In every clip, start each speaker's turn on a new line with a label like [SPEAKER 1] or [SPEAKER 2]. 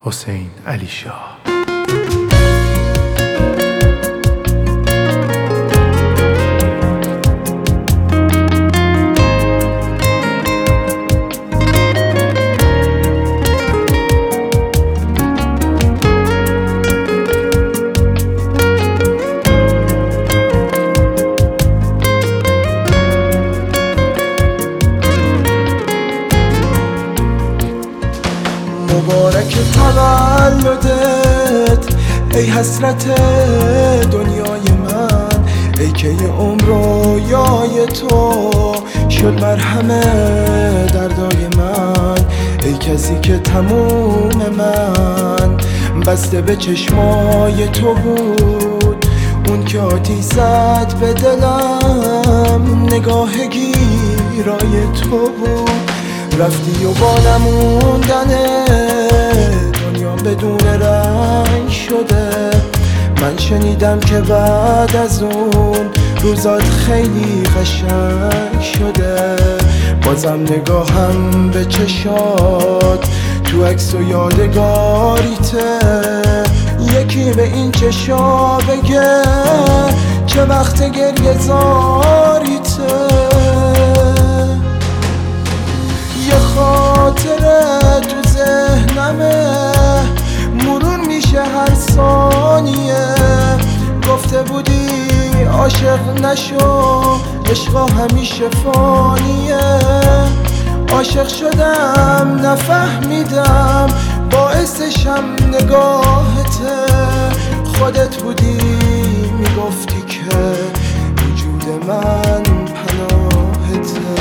[SPEAKER 1] حسین علی شاه.
[SPEAKER 2] مبارک تولدت ای حسرت دنیای من، ای که یه عمر رویای تو شد مرهم دردای من، ای کسی که تموم من بسته به چشمای تو بود، اون که آتیش زد به دلم نگاه گیرای تو بود. رفتی و با نموندن دنیا بدون رنگ شده، من شنیدم که بعد از اون روزات خیلی قشنگ شده. بازم نگاهم به چشات تو عکس و یادگاریته، یکی به این چشا بگه چه وقت گریه زاریته. یه خاطره تو ذهنمه مرور میشه هر ثانیه، گفته بودی عاشق نشو عشقا همیشه فانیه. عاشق شدم نفهمیدم باعثشم نگاهته، خودت بودی میگفتی که وجود من پناهته.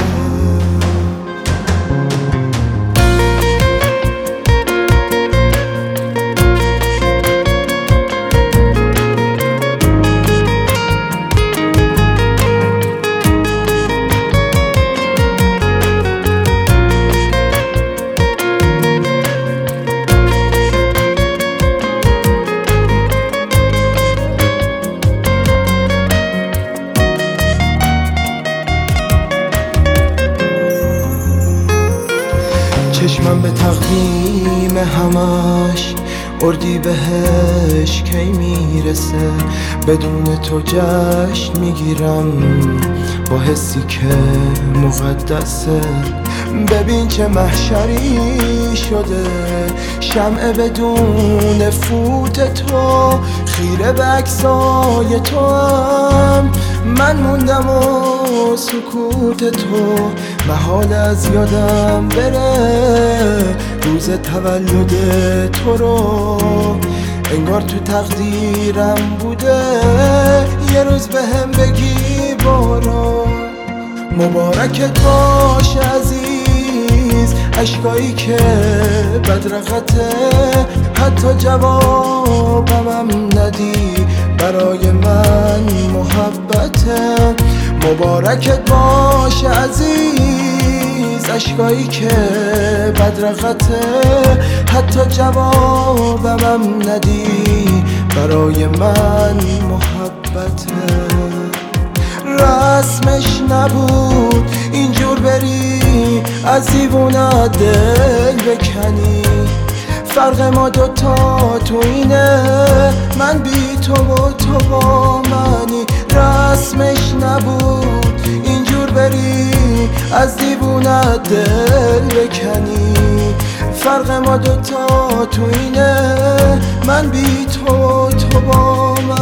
[SPEAKER 2] چشمم به تقویم همش اردی بهش کی میرسه، بدون تو جشن میگیرم با حسی که مقدسه. ببین چه محشری شده شمع بدون فوت تو، خیره به عکسای تو هم من موندم و سکوت تو محال از یادم بره روز تولد تو رو. انگار تو تقدیرم بوده یه روز بهم بگی برو. مبارکت باش عزیز اشکایی که بدرقته، حتی جوابم ندی برای من محبته. مبارکت باش عزیز اشکایی که بدرقته، حتی جوابم ندی برای من محبته. رسمش نبود اینجور بری از دیوونه دل بکنی، فرق ما دوتا تو اینه من بی تو و تو با منی. رسمش نبود اینجور بری از دیوونه دل بکنی، فرق ما دوتا تو اینه من بی تو و تو با منی.